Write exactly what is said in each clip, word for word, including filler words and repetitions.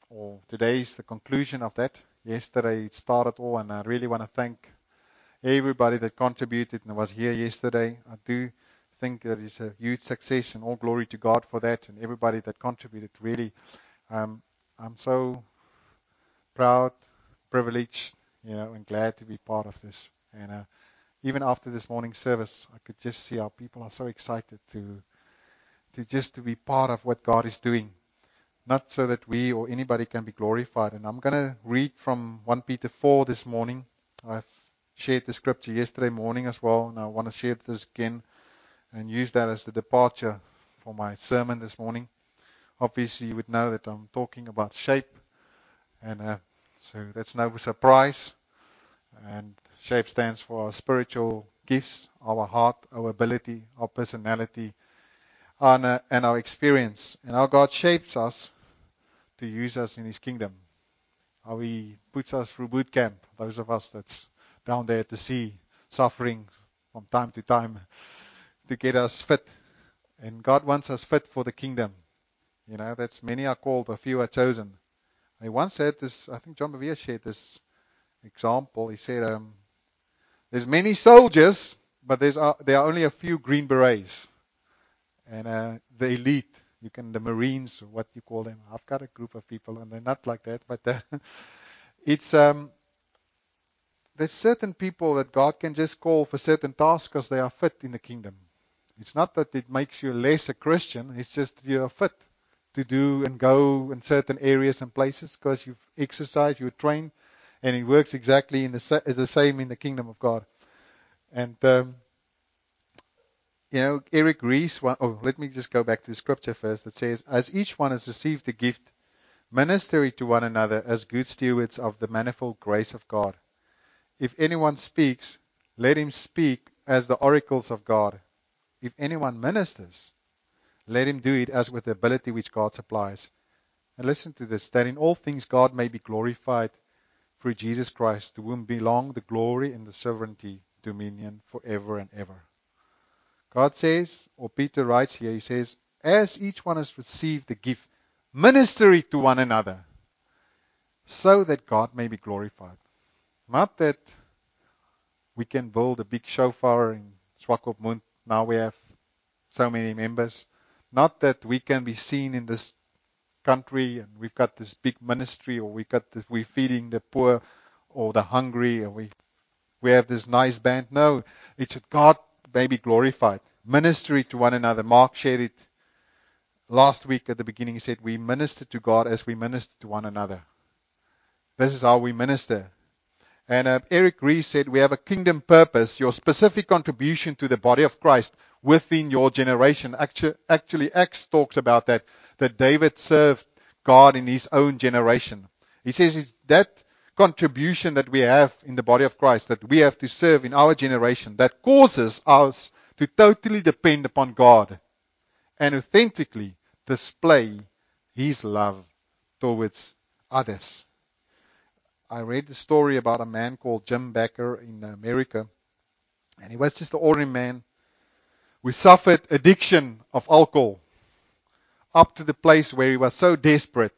or today is the conclusion of that. Yesterday it started all, and I really want to thank everybody that contributed and was here yesterday. I do think that it's a huge success, and all glory to God for that, and everybody that contributed. Really, um, I'm so proud, privileged, you know, and glad to be part of this. And uh, even after this morning service, I could just see how people are so excited to to just to be part of what God is doing. Not so that we or anybody can be glorified. And I'm going to read from First Peter four this morning. I've shared the scripture yesterday morning as well, and I want to share this again and use that as the departure for my sermon this morning. Obviously, you would know that I'm talking about shape, and uh, so that's no surprise. And shape stands for our spiritual gifts, our heart, our ability, our personality, and, uh, and our experience. And how God shapes us to use us in His kingdom. How He puts us through boot camp, those of us that's down there at the sea, suffering from time to time to get us fit. And God wants us fit for the kingdom. You know, that's many are called, a few are chosen. I once said this, I think John Bevere shared this example. He said, um, there's many soldiers, but there's uh, there are only a few green berets. And uh, the elite, you can, the Marines, what you call them. I've got a group of people, and they're not like that, but uh, it's um, there's certain people that God can just call for certain tasks because they are fit in the kingdom. It's not that it makes you less a Christian. It's just you're fit to do and go in certain areas and places because you've exercised, you've trained, and it works exactly in the sa- the same in the kingdom of God. And um, you know, Eric Rees. One, oh, let me just go back to the scripture first. That says, "As each one has received the gift, minister it to one another as good stewards of the manifold grace of God. If anyone speaks, let him speak as the oracles of God. If anyone ministers, let him do it as with the ability which God supplies." And listen to this, that in all things God may be glorified through Jesus Christ, to whom belong the glory and the sovereignty, dominion forever and ever. God says, or Peter writes here, he says, as each one has received the gift, minister it to one another, so that God may be glorified. Not that we can build a big shofar in Swakopmund. Now we have so many members. Not that we can be seen in this country and we've got this big ministry, or we've got this, we're feeding the poor or the hungry, and we we have this nice band. No, it should God may be glorified. Ministry to one another. Mark shared it last week at the beginning. He said we minister to God as we minister to one another. This is how we minister. And uh, Eric Rees said, we have a kingdom purpose, your specific contribution to the body of Christ within your generation. Actually, actually, Acts talks about that, that David served God in his own generation. He says it's that contribution that we have in the body of Christ, that we have to serve in our generation, that causes us to totally depend upon God and authentically display His love towards others. I read the story about a man called Jim Bakker in America, and he was just an ordinary man who suffered addiction of alcohol up to the place where he was so desperate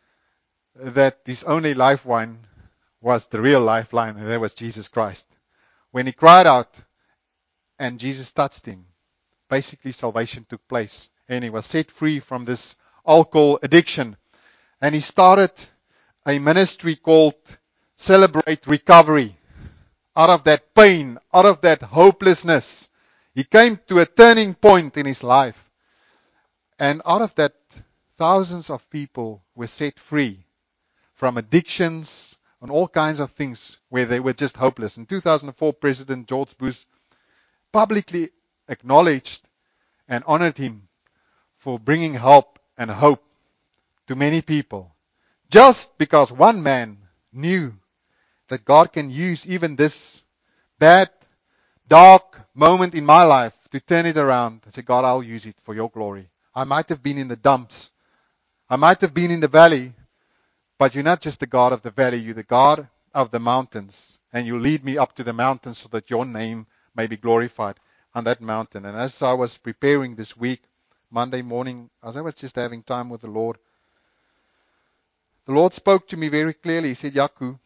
that his only lifeline was the real lifeline, and that was Jesus Christ. When he cried out and Jesus touched him, basically salvation took place, and he was set free from this alcohol addiction. And he started a ministry called Celebrate Recovery. Out of that pain, out of that hopelessness, he came to a turning point in his life. And out of that, thousands of people were set free from addictions and all kinds of things where they were just hopeless. In two thousand four, President George Bush publicly acknowledged and honored him for bringing help and hope to many people. Just because one man knew that God can use even this bad, dark moment in my life to turn it around and say, God, I'll use it for your glory. I might have been in the dumps. I might have been in the valley, but you're not just the God of the valley. You're the God of the mountains. And you lead me up to the mountains so that your name may be glorified on that mountain. And as I was preparing this week, Monday morning, as I was just having time with the Lord, The Lord spoke to me very clearly. He said, Yaku,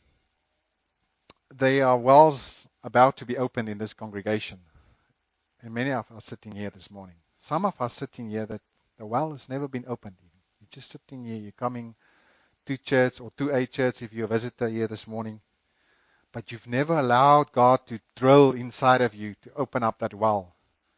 there are wells about to be opened in this congregation. And many of us sitting here this morning. Some of us sitting here that the well has never been opened. You're just sitting here, you're coming to church or to a church if you're a visitor here this morning. But you've never allowed God to drill inside of you to open up that well.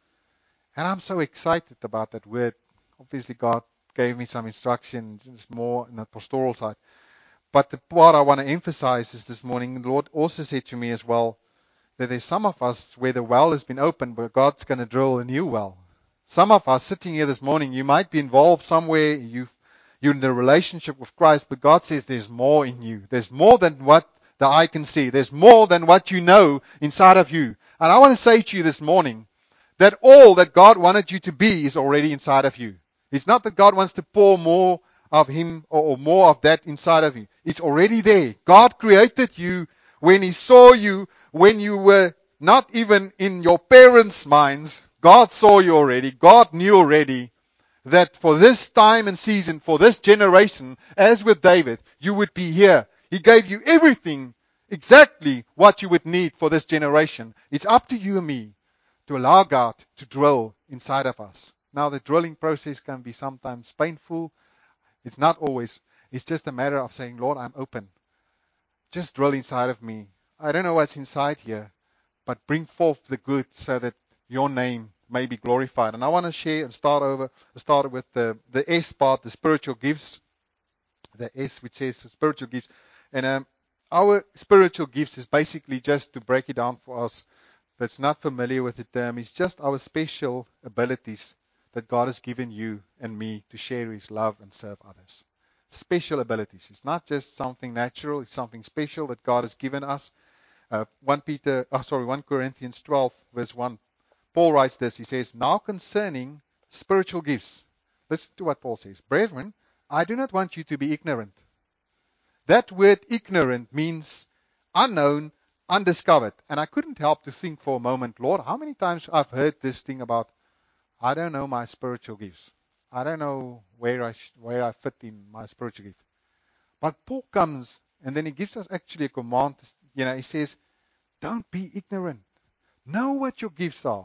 And I'm so excited about that word. Obviously, God gave me some instructions. It's more in the pastoral side. But the part I want to emphasize is this morning, the Lord also said to me as well, that there's some of us where the well has been opened, but God's going to drill a new well. Some of us sitting here this morning, you might be involved somewhere, you've, you're in a relationship with Christ, but God says there's more in you. There's more than what the eye can see. There's more than what you know inside of you. And I want to say to you this morning, that all that God wanted you to be is already inside of you. It's not that God wants to pour more of Him or more of that inside of you. It's already there. God created you when He saw you, when you were not even in your parents' minds. God saw you already. God knew already that for this time and season, for this generation, as with David, you would be here. He gave you everything, exactly what you would need for this generation. It's up to you and me to allow God to drill inside of us. Now, the drilling process can be sometimes painful. It's not always. It's just a matter of saying, Lord, I'm open. Just drill inside of me. I don't know what's inside here, but bring forth the good so that your name may be glorified. And I want to share and start over, start with the, the S part, the spiritual gifts. The S, which says spiritual gifts. And um, our spiritual gifts is basically, just to break it down for us that's not familiar with the term, is just our special abilities that God has given you and me to share His love and serve others. Special abilities. It's not just something natural, it's something special that God has given us. Uh, First Peter, oh, sorry, First Corinthians twelve, verse one. Paul writes this. He says, now concerning spiritual gifts. Listen to what Paul says. Brethren, I do not want you to be ignorant. That word ignorant means unknown, undiscovered. And I couldn't help to think for a moment, Lord, how many times I've heard this thing about, I don't know my spiritual gifts. I don't know where I sh- where I fit in my spiritual gift. But Paul comes and then he gives us actually a command. You know, he says, don't be ignorant. Know what your gifts are.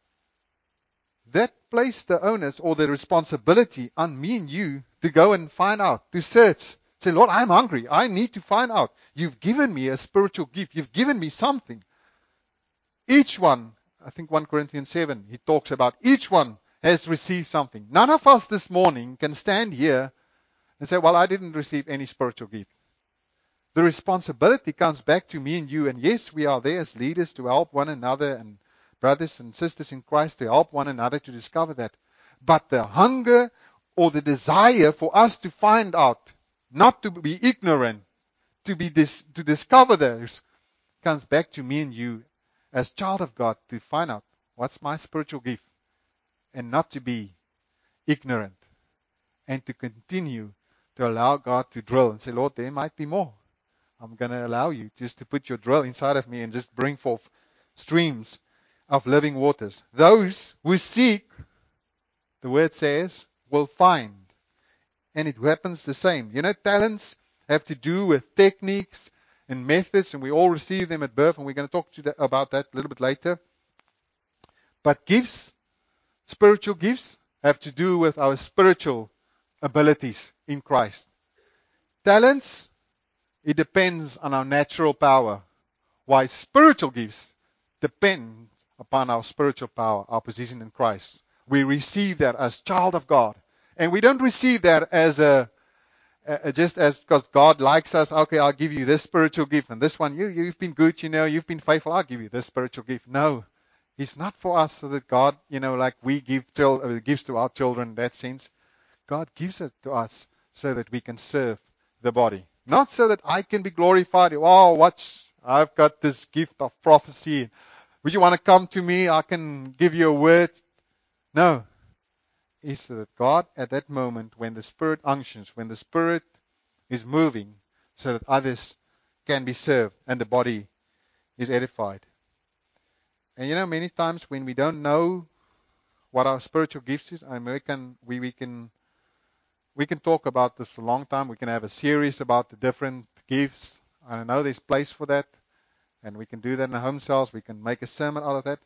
That placed the onus or the responsibility on me and you to go and find out, to search. Say, Lord, I'm hungry. I need to find out. You've given me a spiritual gift. You've given me something. Each one, I think First Corinthians seven, he talks about each one has received something. None of us this morning can stand here and say, well, I didn't receive any spiritual gift. The responsibility comes back to me and you. And yes, we are there as leaders to help one another and brothers and sisters in Christ to help one another to discover that. But the hunger or the desire for us to find out, not to be ignorant, to be dis- to discover those, comes back to me and you as child of God to find out what's my spiritual gift and not to be ignorant and to continue to allow God to drill and say, Lord, there might be more. I'm going to allow you just to put your drill inside of me and just bring forth streams of living waters. Those who seek, the word says, will find. And it happens the same. You know, talents have to do with techniques and methods, and we all receive them at birth, and we're going to talk to that, about that a little bit later. But gifts, spiritual gifts, have to do with our spiritual abilities in Christ. Talents, it depends on our natural power. Why spiritual gifts depend upon our spiritual power, our position in Christ. We receive that as child of God. And we don't receive that as a, a just as because God likes us. Okay, I'll give you this spiritual gift. And this one, you, you've been good, you know, you've been faithful. I'll give you this spiritual gift. No, it's not for us so that God, you know, like we give till, uh, gives to our children in that sense. God gives it to us so that we can serve the body. Not so that I can be glorified. Oh, watch, I've got this gift of prophecy. Would you want to come to me? I can give you a word. No. It's so that God, at that moment, when the Spirit unctions, when the Spirit is moving, so that others can be served and the body is edified. And you know, many times when we don't know what our spiritual gifts is, I mean, we can, we, we can we can talk about this a long time. We can have a series about the different gifts. I know there's place for that. And we can do that in the home cells. We can make a sermon out of that.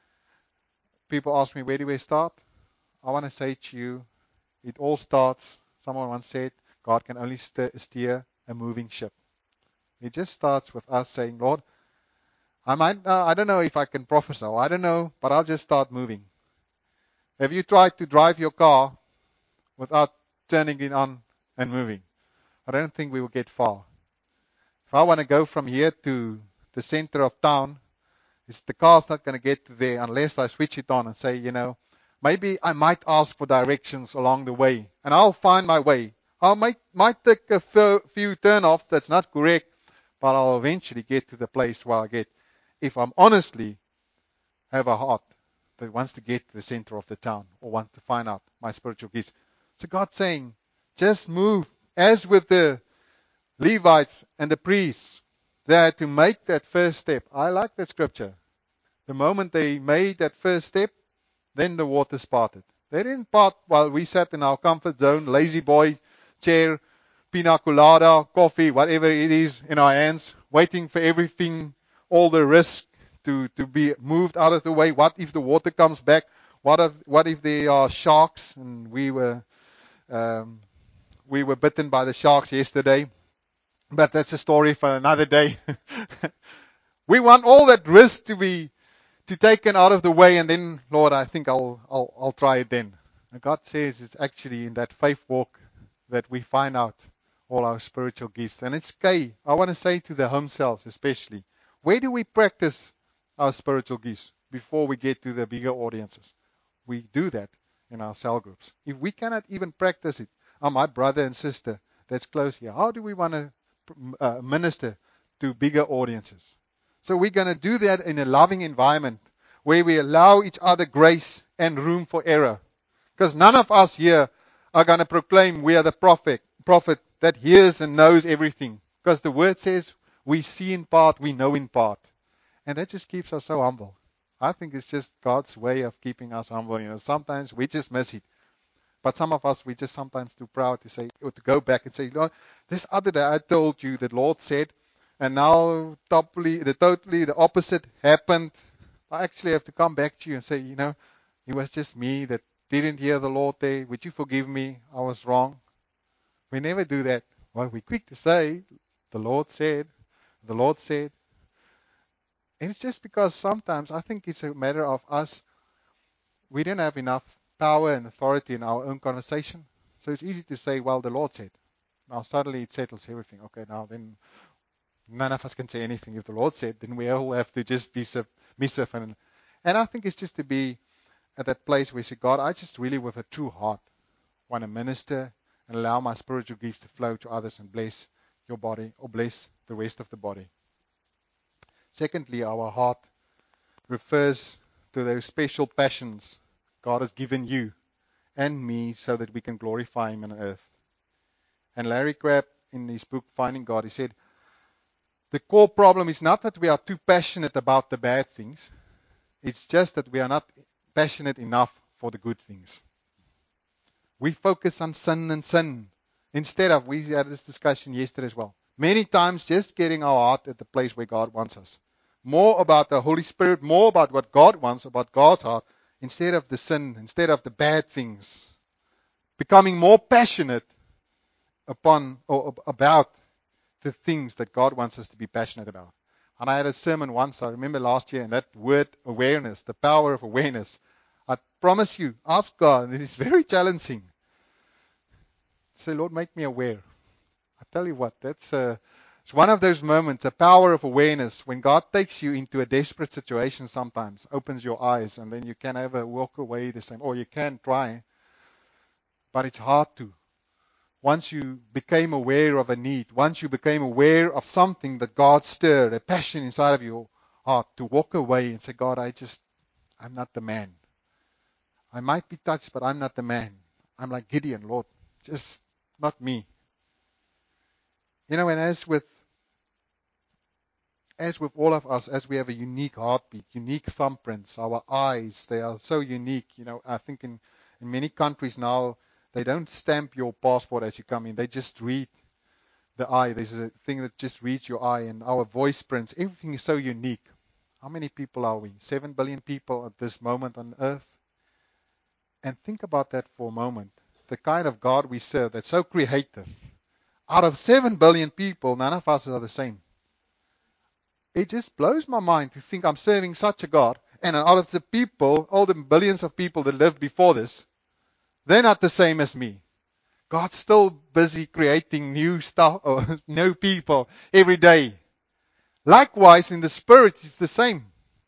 People ask me, where do we start? I want to say to you, it all starts, someone once said, God can only st- steer a moving ship. It just starts with us saying, Lord, I might, uh, I don't know if I can prophesy. I don't know, but I'll just start moving. Have you tried to drive your car without turning it on and moving? I don't think we will get far. If I want to go from here to the center of town, it's the car's not going to get to there unless I switch it on and say, you know, maybe I might ask for directions along the way, and I'll find my way. I might, might take a few, few turn-offs that's not correct, but I'll eventually get to the place where I get, if I'm honestly have a heart that wants to get to the center of the town or wants to find out my spiritual gifts. So God's saying, just move. As with the Levites and the priests, they had to make that first step. I like that scripture. The moment they made that first step, then the waters parted. They didn't part while we sat in our comfort zone, lazy boy chair, pina colada, coffee, whatever it is in our hands, waiting for everything, all the risk to, to be moved out of the way. What if the water comes back? What if, what if there are sharks? And we were, um, we were bitten by the sharks yesterday. But that's a story for another day. We want all that risk to be to taken out of the way, and then, Lord, I think I'll I'll I'll try it then. And God says it's actually in that faith walk that we find out all our spiritual gifts. And it's key. I want to say to the home cells especially, where do we practice our spiritual gifts before we get to the bigger audiences? We do that in our cell groups. If we cannot even practice it, oh, my brother and sister that's close here, how do we want to uh, minister to bigger audiences? So we're going to do that in a loving environment where we allow each other grace and room for error. Because none of us here are going to proclaim we are the prophet, prophet that hears and knows everything. Because the word says we see in part, we know in part. And that just keeps us so humble. I think it's just God's way of keeping us humble. You know, sometimes we just miss it. But some of us, we're just sometimes too proud to say, or to go back and say, Lord, this other day I told you that Lord said, and now totally, the totally the opposite happened. I actually have to come back to you and say, you know, it was just me that didn't hear the Lord there. Would you forgive me? I was wrong. We never do that. Well, we're quick to say, the Lord said, the Lord said. And it's just because sometimes I think it's a matter of us, we don't have enough power and authority in our own conversation. So it's easy to say, well, the Lord said. Now suddenly it settles everything. Okay, now then none of us can say anything. If the Lord said, then we all have to just be submissive. And, and I think it's just to be at that place where you say, God, I just really with a true heart want to minister and allow my spiritual gifts to flow to others and bless your body or bless the rest of the body. Secondly, our heart refers to those special passions God has given you and me so that we can glorify Him on earth. And Larry Crabb, in his book, Finding God, he said, the core problem is not that we are too passionate about the bad things. It's just that we are not passionate enough for the good things. We focus on sin and sin instead of, we had this discussion yesterday as well, many times just getting our heart at the place where God wants us. More about the Holy Spirit, more about what God wants, about God's heart, instead of the sin, instead of the bad things. Becoming more passionate upon or about the things that God wants us to be passionate about. And I had a sermon once, I remember last year, and that word awareness, the power of awareness. I promise you, ask God, and it is very challenging. Say, Lord, make me aware. I tell you what, that's uh, it's one of those moments, the power of awareness, when God takes you into a desperate situation sometimes, opens your eyes, and then you can ever walk away the same, or you can try, but it's hard to. Once you became aware of a need, once you became aware of something that God stirred, a passion inside of your heart, to walk away and say, God, I just, I'm not the man. I might be touched, but I'm not the man. I'm like Gideon, Lord, just not me. You know, and as with as with all of us, as we have a unique heartbeat, unique thumbprints, our eyes, they are so unique. You know, I think in, in many countries now, They don't stamp your passport as you come in. They just read the eye. There's a thing that just reads your eye, and our voice prints. Everything is so unique. How many people are we? Seven billion people at this moment on earth. And think about that for a moment. The kind of God we serve that's so creative. Out of seven billion people, none of us are the same. It just blows my mind to think I'm serving such a God. And out of the people, all the billions of people that lived before this, they're not the same as me. God's still busy creating new stuff, or new people every day. Likewise, in the spirit, it's the same.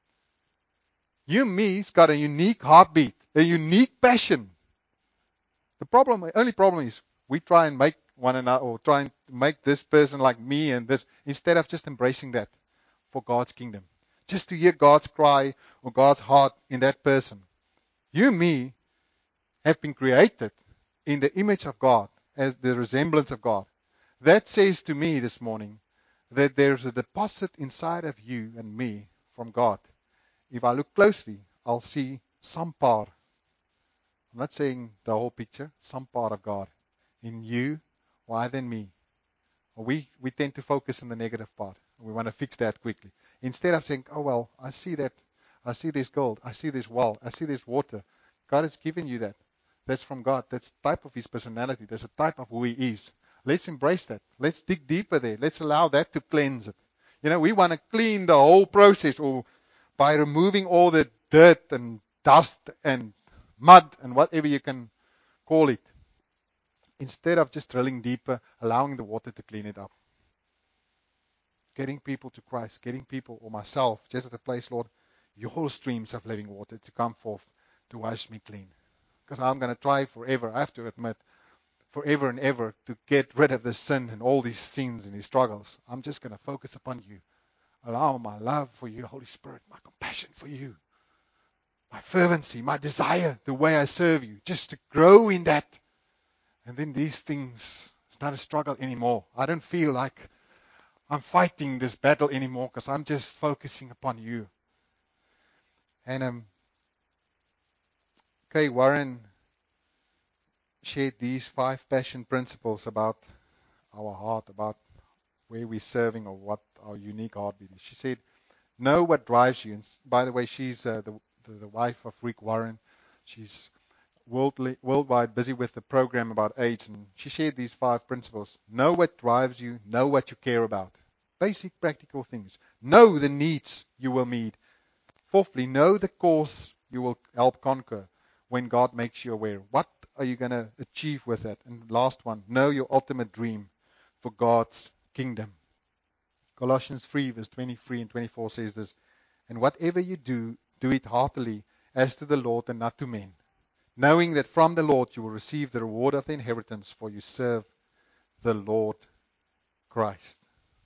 You and me's got a unique heartbeat, a unique passion. The problem, the only problem is we try and make one another, or try and make this person like me and this, instead of just embracing that for God's kingdom. Just to hear God's cry or God's heart in that person. You and me have been created in the image of God, as the resemblance of God. That says to me this morning that there's a deposit inside of you and me from God. If I look closely, I'll see some part. I'm not saying the whole picture, some part of God in you, why than me. We, we tend to focus on the negative part. We want to fix that quickly. Instead of saying, oh, well, I see that. I see this gold. I see this well. I see this water. God has given you that. That's from God. That's the type of His personality. That's a type of who He is. Let's embrace that. Let's dig deeper there. Let's allow that to cleanse it. You know, we want to clean the whole process, or by removing all the dirt and dust and mud and whatever you can call it. Instead of just drilling deeper, allowing the water to clean it up. Getting people to Christ, getting people, or myself, just at the place, Lord, your streams of living water to come forth to wash me clean. Because I'm going to try forever, I have to admit, forever and ever to get rid of the sin and all these sins and these struggles. I'm just going to focus upon you. Allow my love for you, Holy Spirit, my compassion for you, my fervency, my desire, the way I serve you, just to grow in that. And then these things, it's not a struggle anymore. I don't feel like I'm fighting this battle anymore because I'm just focusing upon you. And um, Kay Warren shared these five passion principles about our heart, about where we're serving or what our unique heartbeat is. She said, know what drives you. And by the way, she's uh, the, the, the wife of Rick Warren. She's worldly, worldwide busy with the program about AIDS. And she shared these five principles. Know what drives you. Know what you care about. Basic practical things. Know the needs you will meet. Fourthly, know the cause you will help conquer when God makes you aware. What are you going to achieve with that? And last one, know your ultimate dream for God's kingdom. Colossians three, verse twenty-three and twenty-four says this, and whatever you do, do it heartily as to the Lord and not to men, knowing that from the Lord you will receive the reward of the inheritance, for you serve the Lord Christ.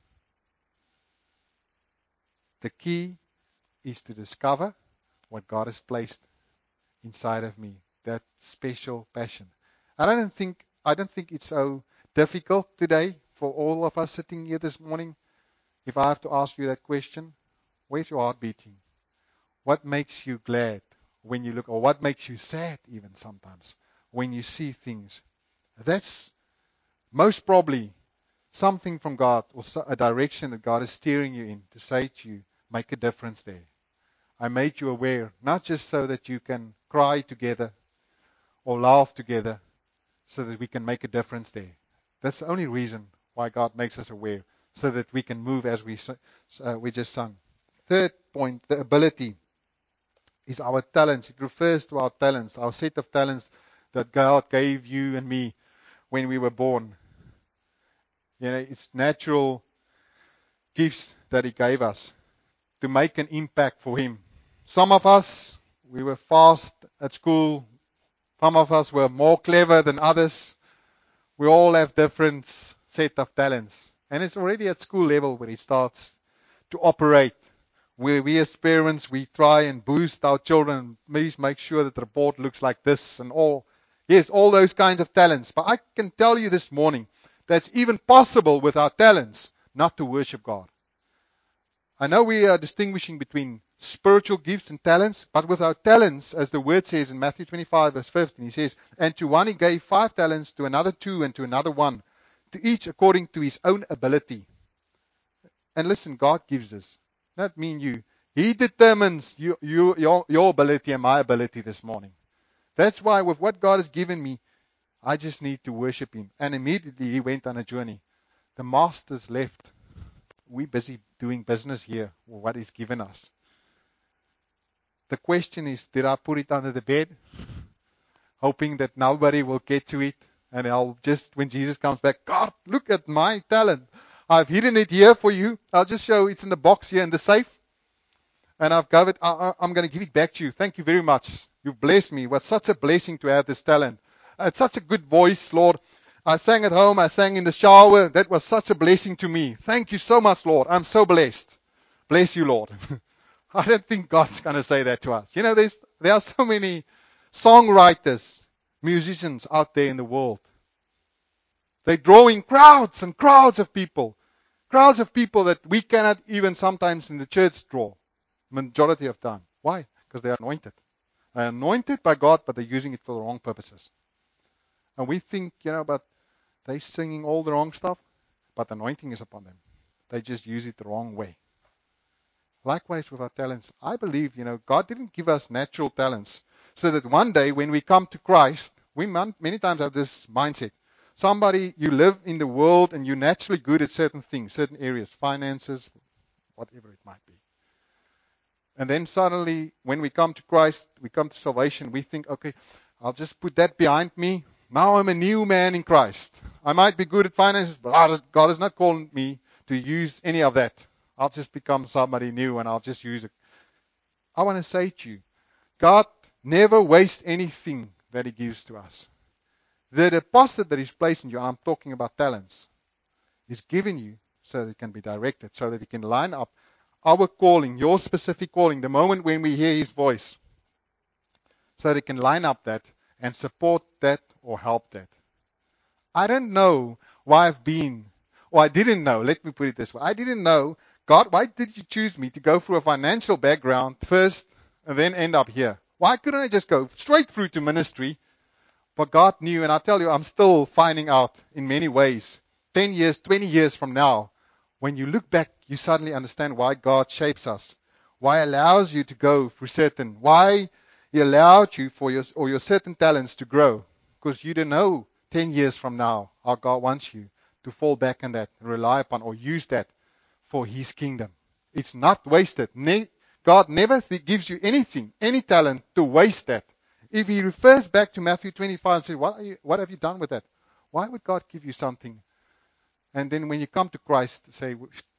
The key is to discover what God has placed inside of me, that special passion. I don't think I don't think it's so difficult today for all of us sitting here this morning. If I have to ask you that question, where's your heart beating? What makes you glad when you look, or what makes you sad even sometimes when you see things? That's most probably something from God, or a direction that God is steering you in to say to you, make a difference there. I made you aware, not just so that you can cry together or laugh together, so that we can make a difference there. That's the only reason why God makes us aware, so that we can move as we uh, we just sung. Third point, the ability is our talents. It refers to our talents, our set of talents that God gave you and me when we were born. You know, it's natural gifts that He gave us to make an impact for Him. Some of us, we were fast at school. Some of us were more clever than others. We all have different set of talents. And it's already at school level where it starts to operate. Where we as parents, we try and boost our children, maybe make sure that the report looks like this and all. Yes, all those kinds of talents. But I can tell you this morning, that's even possible with our talents not to worship God. I know we are distinguishing between spiritual gifts and talents, but with our talents, as the word says in Matthew twenty-five, verse fifteen, he says, and to one he gave five talents, to another two, and to another one, to each according to his own ability. And listen, God gives us, not me and you. He determines you, you, your, your ability and my ability this morning. That's why with what God has given me, I just need to worship him. And immediately he went on a journey. The masters left. We're busy doing business here, with what he's given us. The question is, did I put it under the bed, hoping that nobody will get to it, and I'll just, when Jesus comes back, God, look at my talent. I've hidden it here for you. I'll just show it's in the box here in the safe, and I've got it. I, I'm going to give it back to you. Thank you very much. You've blessed me. It was such a blessing to have this talent. It's such a good voice, Lord. I sang at home. I sang in the shower. That was such a blessing to me. Thank you so much, Lord. I'm so blessed. Bless you, Lord. I don't think God's going to say that to us. You know, there's, there are so many songwriters, musicians out there in the world. They're drawing crowds and crowds of people. Crowds of people that we cannot even sometimes in the church draw. Majority of time. Why? Because they're anointed. They're anointed by God, but they're using it for the wrong purposes. And we think, you know, but they're singing all the wrong stuff, but anointing is upon them. They just use it the wrong way. Likewise with our talents. I believe, you know, God didn't give us natural talents so that one day when we come to Christ, we many times have this mindset. Somebody, you live in the world and you're naturally good at certain things, certain areas, finances, whatever it might be. And then suddenly, when we come to Christ, we come to salvation, we think, okay, I'll just put that behind me. Now I'm a new man in Christ. I might be good at finances, but God has not called me to use any of that. I'll just become somebody new and I'll just use it. I want to say to you, God never wastes anything that he gives to us. The deposit that he's placed in you, I'm talking about talents, is given you so that it can be directed, so that it can line up our calling, your specific calling, the moment when we hear his voice, so that it can line up that and support that or help that. I don't know why I've been, or I didn't know, let me put it this way, I didn't know, God, why did you choose me to go through a financial background first and then end up here? Why couldn't I just go straight through to ministry? But God knew, and I tell you, I'm still finding out in many ways, ten years, twenty years from now, when you look back, you suddenly understand why God shapes us, why he allows you to go through certain, why he allowed you for your, or your certain talents to grow, because you don't know ten years from now how God wants you to fall back on that, rely upon, or use that for his kingdom. It's not wasted. Ne- God never th- gives you anything, any talent to waste that. If he refers back to Matthew twenty-five and says, what, are you, what have you done with that? Why would God give you something? And then when you come to Christ, say,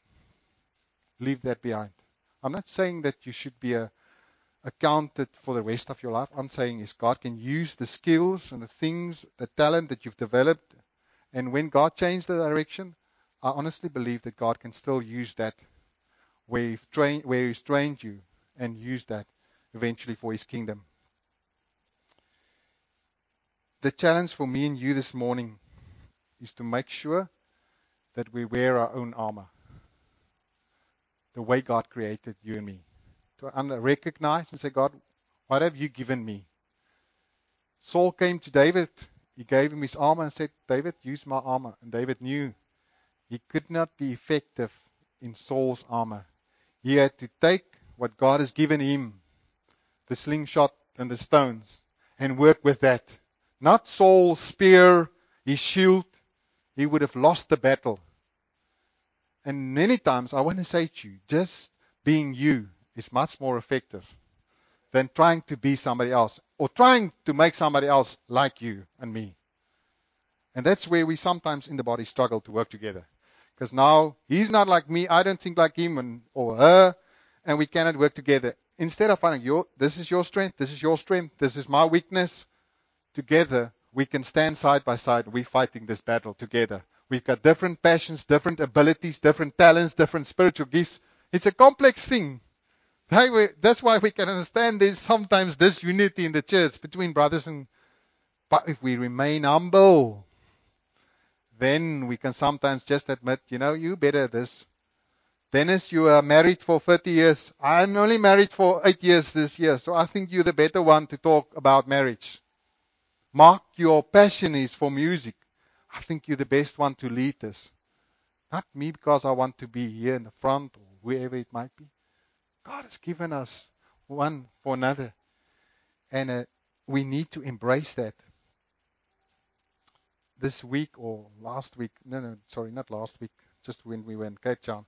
leave that behind. I'm not saying that you should be a, accounted for the rest of your life. I'm saying is God can use the skills and the things, the talent that you've developed. And when God changed the direction, I honestly believe that God can still use that where he's trained, where he's trained you and use that eventually for his kingdom. The challenge for me and you this morning is to make sure that we wear our own armor, the way God created you and me. To recognize and say, God, what have you given me? Saul came to David. He gave him his armor and said, David, use my armor. And David knew he could not be effective in Saul's armor. He had to take what God has given him, the slingshot and the stones, and work with that. Not Saul's spear, his shield. He would have lost the battle. And many times I want to say to you, just being you is much more effective than trying to be somebody else or trying to make somebody else like you and me. And that's where we sometimes in the body struggle to work together. Because now he's not like me, I don't think like him and, or her, and we cannot work together. Instead of finding, your, this is your strength, this is your strength, this is my weakness, together we can stand side by side. We're fighting this battle together. We've got different passions, different abilities, different talents, different spiritual gifts. It's a complex thing. That's why we can understand there's sometimes disunity in the church between brothers and, but if we remain humble, then we can sometimes just admit, you know, you better at this. Dennis, you are married for thirty years. I'm only married for eight years this year, so I think you're the better one to talk about marriage. Mark, your passion is for music. I think you're the best one to lead this. Not me, because I want to be here in the front or wherever it might be. God has given us one for another. And uh, we need to embrace that. This week or last week, no, no, sorry, not last week, just when we were in Cape Town,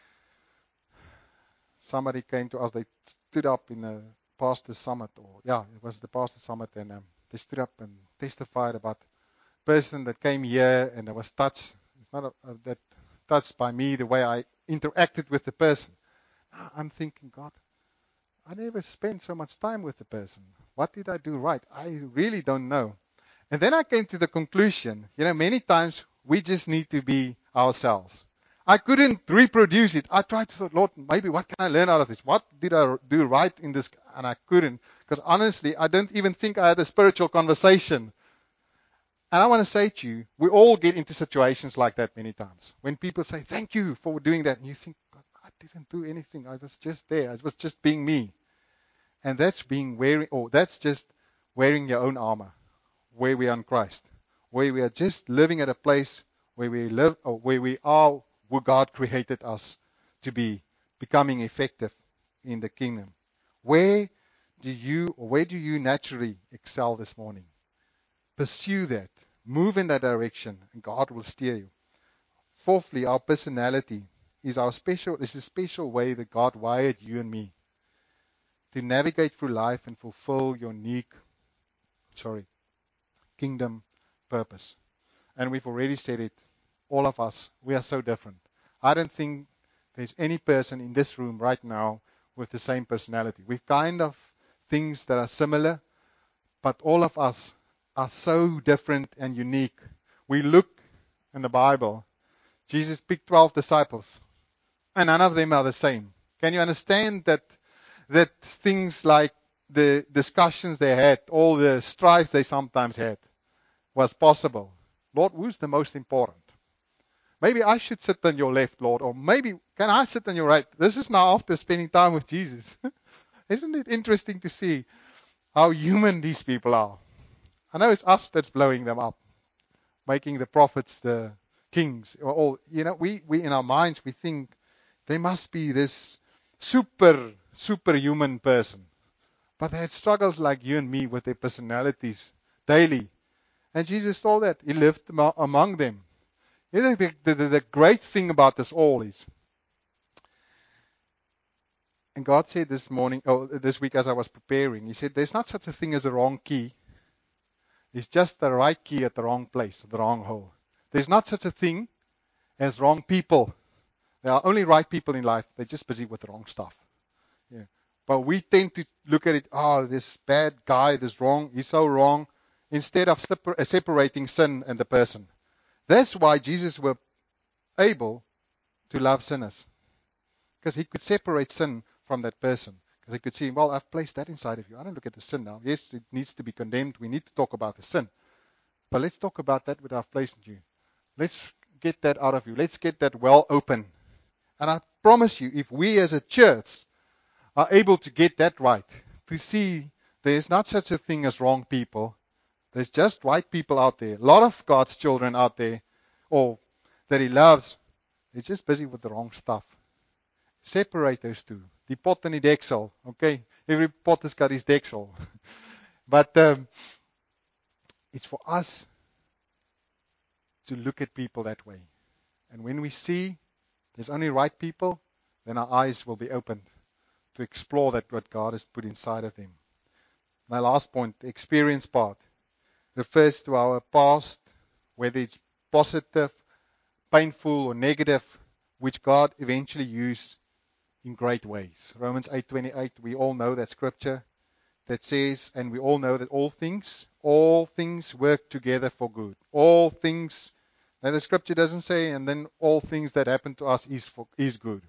somebody came to us. They stood up in a pastor summit, or yeah, it was the pastor summit, and um, they stood up and testified about a person that came here and I was touched. It's not a, a, that touched by me, the way I interacted with the person. I'm thinking, God, I never spent so much time with the person. What did I do right? I really don't know. And then I came to the conclusion, you know, many times we just need to be ourselves. I couldn't reproduce it. I tried to thought, Lord, maybe what can I learn out of this? What did I do right in this? And I couldn't. Because honestly, I don't even think I had a spiritual conversation. And I want to say to you, we all get into situations like that many times. When people say, thank you for doing that. And you think, God, I didn't do anything. I was just there. I was just being me. And that's being wearing, or that's just wearing your own armor. Where we are in Christ, where we are just living at a place where we live, or where we are where God created us to be, becoming effective in the kingdom. Where do you, or where do you naturally excel this morning? Pursue that, move in that direction, and God will steer you. Fourthly, our personality is our special. This is a special way that God wired you and me to navigate through life and fulfill your unique, sorry. kingdom purpose. And we've already said it, all of us, we are so different. I don't think there's any person in this room right now with the same personality. We've kind of things that are similar, but all of us are so different and unique. We look in the Bible, Jesus picked twelve disciples, and none of them are the same. Can you understand that that things like the discussions they had, all the strifes they sometimes had, was possible? Lord, who's the most important? Maybe I should sit on your left, Lord, or maybe can I sit on your right? This is now after spending time with Jesus. Isn't it interesting to see how human these people are? I know it's us that's blowing them up, making the prophets the kings. Or all, you know, we, we in our minds, we think they must be this super, superhuman person. But they had struggles like you and me with their personalities daily. And Jesus saw that. He lived among them. You know, the, the, the great thing about this all is, and God said this morning, or this week as I was preparing, He said, there's not such a thing as a wrong key. It's just the right key at the wrong place, the wrong hole. There's not such a thing as wrong people. There are only right people in life. They're just busy with the wrong stuff. Yeah. But we tend to look at it, oh, this bad guy, this wrong, he's so wrong, instead of separating sin and the person. That's why Jesus was able to love sinners. Because He could separate sin from that person. Because He could see, well, I've placed that inside of you. I don't look at the sin now. Yes, it needs to be condemned. We need to talk about the sin. But let's talk about that which I've placed in you. Let's get that out of you. Let's get that well open. And I promise you, if we as a church are able to get that right, to see there's not such a thing as wrong people, there's just right people out there. A lot of God's children out there, or that He loves, they're just busy with the wrong stuff. Separate those two. Die pot and die deksel. Okay? Every pot has got his deksel. But um, it's for us to look at people that way. And when we see there's only right people, then our eyes will be opened to explore that what God has put inside of them. My last point, the experience part, refers to our past, whether it's positive, painful, or negative, which God eventually used in great ways. Romans eight twenty-eight, we all know that scripture that says, and we all know that all things, all things work together for good. All things, now the scripture doesn't say, and then all things that happen to us is for, is good.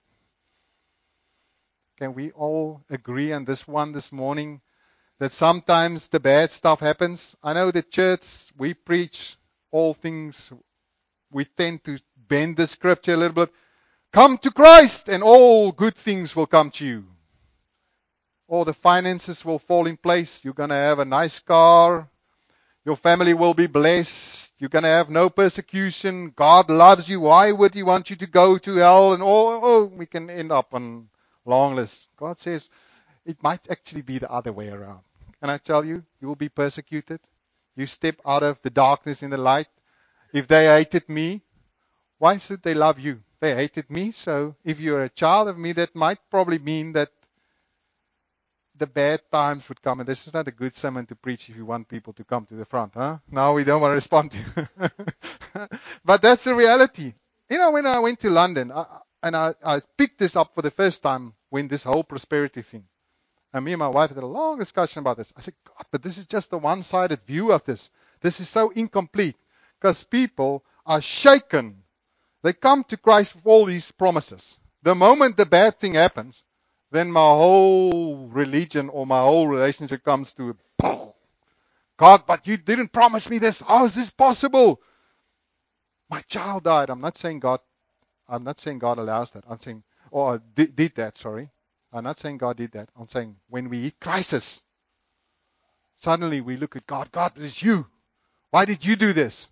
Can we all agree on this one this morning, that sometimes the bad stuff happens? I know the church, we preach all things, we tend to bend the scripture a little bit, Come to Christ and all good things will come to you. All the finances will fall in place. You're going to have a nice car. Your family will be blessed. You're going to have no persecution. God loves you. Why would He want you to go to hell? And oh, oh, we can end up on long list. God says it might actually be the other way around. Can I tell you, you will be persecuted. You step out of the darkness in the light. If they hated me, why should they love you? They hated me. So if you're a child of me, that might probably mean that the bad times would come. And this is not a good sermon to preach if you want people to come to the front. Huh? Now we don't want to respond to you. But that's the reality. You know, when I went to London, I, and I, I picked this up for the first time when this whole prosperity thing. And me and my wife had a long discussion about this. I said, God, but this is just a one-sided view of this. This is so incomplete. Because people are shaken. They come to Christ with all these promises. The moment the bad thing happens, then my whole religion or my whole relationship comes to, God, but you didn't promise me this. How is this possible? My child died. I'm not saying God, I'm not saying God allows that. I'm saying, or did, did that, sorry. I'm not saying God did that. I'm saying when we hit crisis, suddenly we look at God. God, it's you. Why did you do this?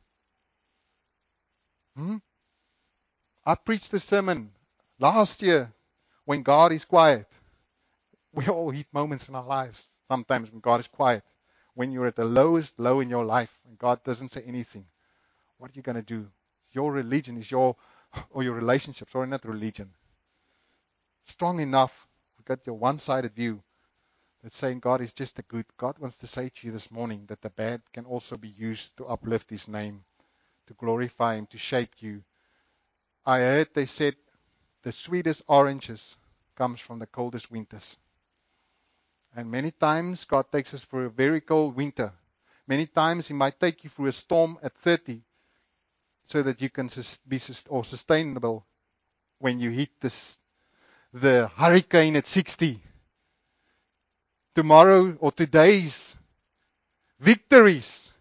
Hmm? I preached a sermon last year when God is quiet. We all hit moments in our lives sometimes when God is quiet. When you're at the lowest low in your life and God doesn't say anything, what are you going to do? Your religion is your, or your relationship, sorry, not religion. Strong enough, you've got your one-sided view that's saying God is just the good. God wants to say to you this morning that the bad can also be used to uplift His name, to glorify Him, to shape you. I heard they said the sweetest oranges comes from the coldest winters. And many times God takes us through a very cold winter. Many times He might take you through a storm at thirty so that you can be or sustainable when you hit this, the hurricane at sixty. Tomorrow or today's victories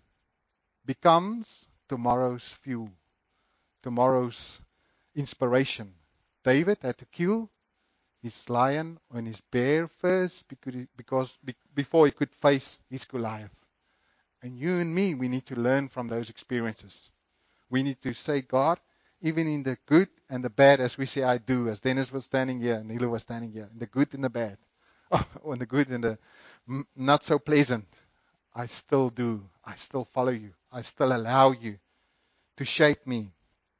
becomes tomorrow's fuel, tomorrow's inspiration. David had to kill his lion and his bear first because, because before he could face his Goliath. And you and me, we need to learn from those experiences. We need to say, God, even in the good and the bad, as we say, I do, as Dennis was standing here and Nilo was standing here, in the good and the bad, oh, in the good and the not so pleasant, I still do. I still follow you. I still allow you to shape me.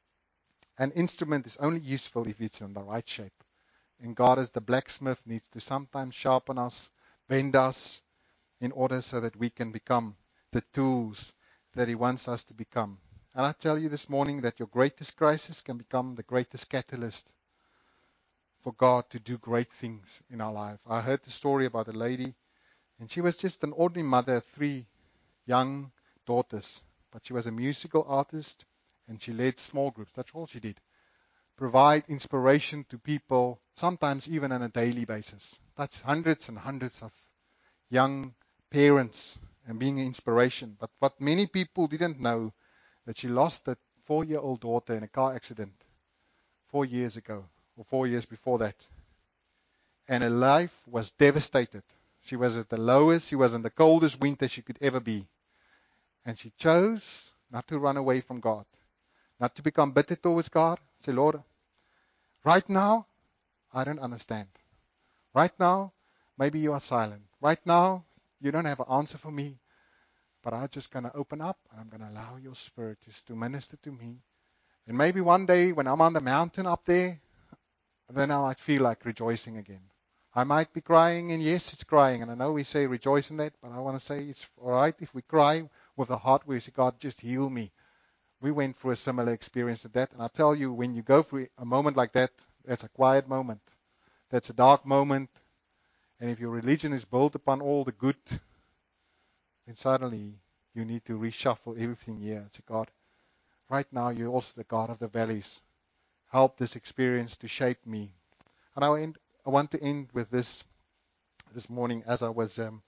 An instrument is only useful if it's in the right shape. And God, as the blacksmith, needs to sometimes sharpen us, bend us, in order so that we can become the tools that He wants us to become. And I tell you this morning that your greatest crisis can become the greatest catalyst for God to do great things in our life. I heard the story about a lady, and she was just an ordinary mother of three young daughters. But she was a musical artist, and she led small groups. That's all she did. Provide inspiration to people, sometimes even on a daily basis. That's hundreds and hundreds of young parents and being an inspiration. But what many people didn't know, that she lost a four-year-old daughter in a car accident four years ago, or four years before that. And her life was devastated. She was at the lowest, she was in the coldest winter she could ever be. And she chose not to run away from God, not to become bitter towards God. Say, Lord, right now, I don't understand. Right now, maybe you are silent. Right now, you don't have an answer for me. But I'm just going to open up, and I'm going to allow your Spirit to minister to me. And maybe one day when I'm on the mountain up there, then I might feel like rejoicing again. I might be crying, and yes, it's crying. And I know we say rejoice in that, but I want to say it's all right if we cry with a heart where we say, God, just heal me. We went through a similar experience to that. And I tell you, when you go through a moment like that, that's a quiet moment. That's a dark moment. And if your religion is built upon all the good, then suddenly you need to reshuffle everything here and say, God, right now you're also the God of the valleys. Help this experience to shape me. And I, end, I want to end with this this morning as I was um,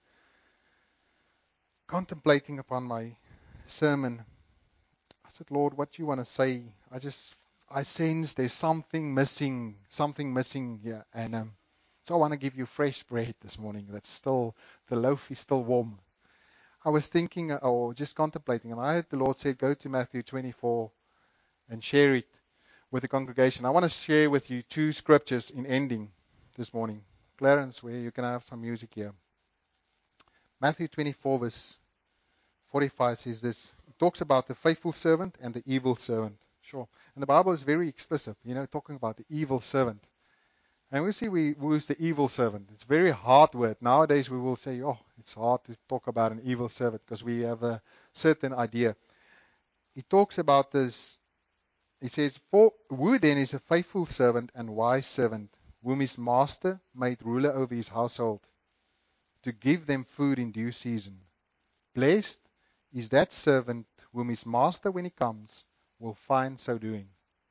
contemplating upon my sermon. I said, Lord, what do you want to say? I just I sense there's something missing, something missing here. And um, so I want to give you fresh bread this morning. That's still, the loaf is still warm. I was thinking, or just contemplating, and I heard the Lord say, go to Matthew twenty-four and share it with the congregation. I want to share with you two scriptures in ending this morning. Clarence, where you can have some music here. Matthew twenty-four, verse forty-five says this. It talks about the faithful servant and the evil servant. Sure. And the Bible is very explicit, you know, talking about the evil servant. And we see we use the evil servant. It's a very hard word. Nowadays we will say, oh, it's hard to talk about an evil servant because we have a certain idea. He talks about this. He says, For who then is a faithful servant and wise servant, whom his master made ruler over his household, to give them food in due season? Blessed is that servant whom his master, when he comes, will find so doing.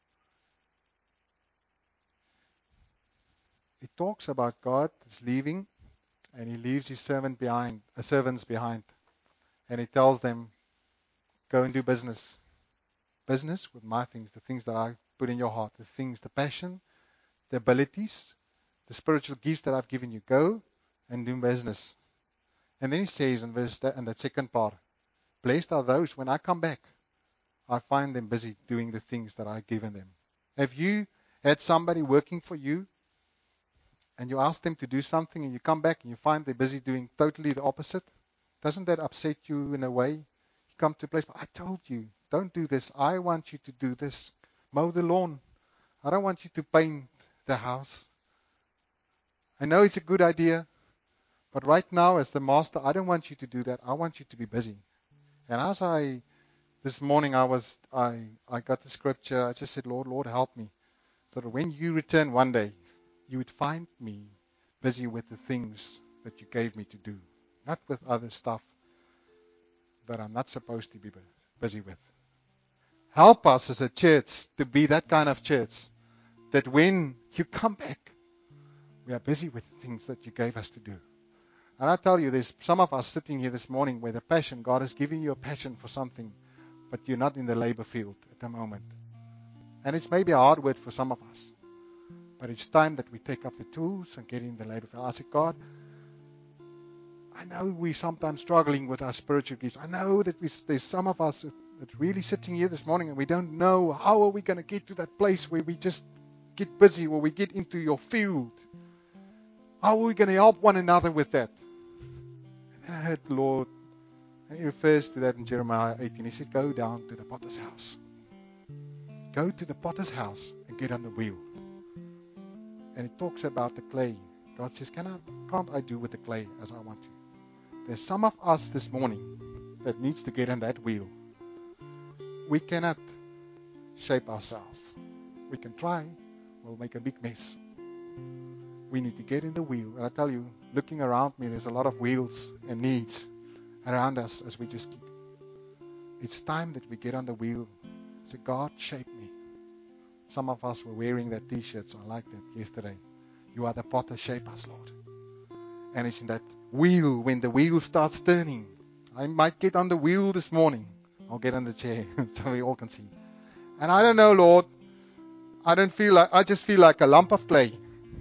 It talks about God is leaving, and he leaves his servant behind, uh, servants behind, and he tells them, go and do business. Business with my things, the things that I put in your heart, the things, the passion, the abilities, the spiritual gifts that I've given you. Go and do business. And then he says in verse that, in that second part, blessed are those when I come back, I find them busy doing the things that I've given them. Have you had somebody working for you and you ask them to do something and you come back and you find they're busy doing totally the opposite? Doesn't that upset you in a way? You come to a place, I told you, don't do this. I want you to do this. Mow the lawn. I don't want you to paint the house. I know it's a good idea, but right now as the master, I don't want you to do that. I want you to be busy. And as I, this morning I was, I, I got the scripture, I just said, Lord, Lord, help me. So that when you return one day, you would find me busy with the things that you gave me to do. Not with other stuff that I'm not supposed to be busy with. Help us as a church to be that kind of church that when you come back, we are busy with things that you gave us to do. And I tell you, there's some of us sitting here this morning where the passion, God is giving you a passion for something, but you're not in the labor field at the moment. And it's maybe a hard word for some of us, but it's time that we take up the tools and get in the labor field. I say, God, I know we're sometimes struggling with our spiritual gifts. I know that we, there's some of us that really sitting here this morning and we don't know how are we going to get to that place where we just get busy, where we get into your field. How are we going to help one another with that? And then I heard the Lord, and he refers to that in Jeremiah eighteen. He said, go down to the potter's house. Go to the potter's house and get on the wheel. And it talks about the clay. God says, Can I, can't I do with the clay as I want to? There's some of us this morning that needs to get on that wheel. We cannot shape ourselves. We can try, we'll make a big mess. We need to get in the wheel. And I tell you, looking around me, there's a lot of wheels and needs around us as we just keep. It's time that we get on the wheel. Say, God, shape me. Some of us were wearing that t-shirts. I liked it yesterday. You are the potter, shape us, Lord. And it's in that wheel, when the wheel starts turning. I might get on the wheel this morning. I'll get on the chair so we all can see. And I don't know, Lord. I don't feel like, I just feel like a lump of clay.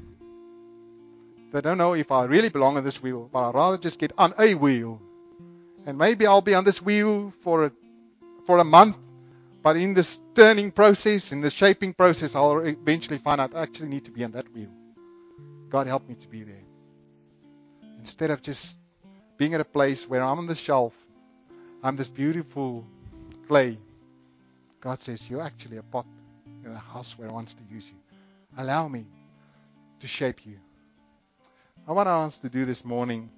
I don't know if I really belong on this wheel, but I'd rather just get on a wheel. And maybe I'll be on this wheel for a, for a month, but in this turning process, in the shaping process, I'll eventually find out I actually need to be on that wheel. God help me to be there. Instead of just being at a place where I'm on the shelf, I'm this beautiful clay. God says, you're actually a pot in a house where I wants to use you. Allow me to shape you. I want us to do this morning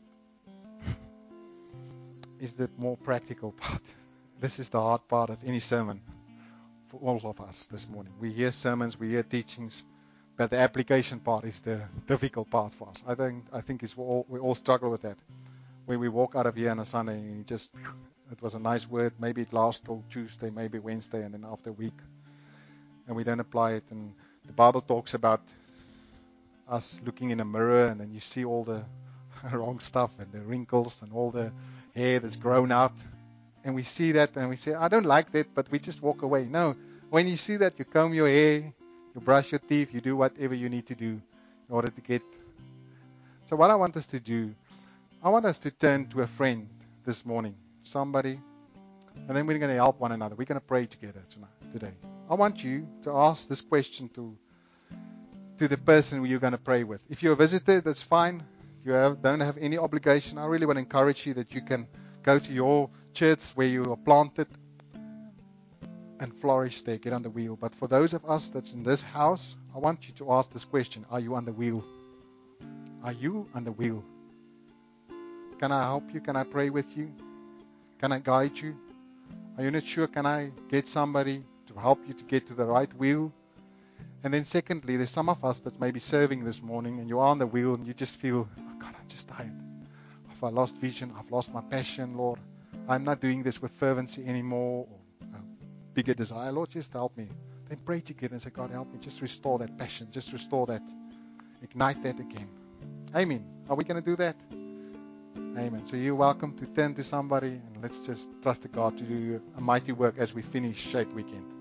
is the more practical part. This is the hard part of any sermon for all of us this morning. We hear sermons, we hear teachings, but the application part is the difficult part for us. I think I think it's we all, we all struggle with that. When we walk out of here on a Sunday and just, it was a nice word, maybe it lasts till Tuesday, maybe Wednesday, and then after a week, and we don't apply it. And the Bible talks about us looking in a mirror, and then you see all the wrong stuff and the wrinkles and all the hair that's grown out. And we see that and we say, I don't like that, but we just walk away. No, When you see that, you comb your hair, you brush your teeth, you do whatever you need to do in order to get. So what I want us to do, I want us to turn to a friend this morning, somebody, and then we're going to help one another. We're going to pray together tonight, today. I want you to ask this question to to the person you're going to pray with. If you're a visitor, that's fine. You have, don't have any obligation. I really want to encourage you that you can go to your church where you are planted and flourish there, get on the wheel. But for those of us that's in this house, I want you to ask this question: are you on the wheel? Are you on the wheel? Can I help you? Can I pray with you? Can I guide you? Are you not sure? Can I get somebody to help you to get to the right wheel? And then secondly, there's some of us that may be serving this morning and you are on the wheel and you just feel, oh God, I'm just tired. I've lost vision. I've lost my passion, Lord. I'm not doing this with fervency anymore or a bigger desire. Lord, just help me. Then pray together and say, God, help me. Just restore that passion. Just restore that. Ignite that again. Amen. Are we going to do that? Amen. So you're welcome to turn to somebody and let's just trust God to do a mighty work as we finish Shake Weekend.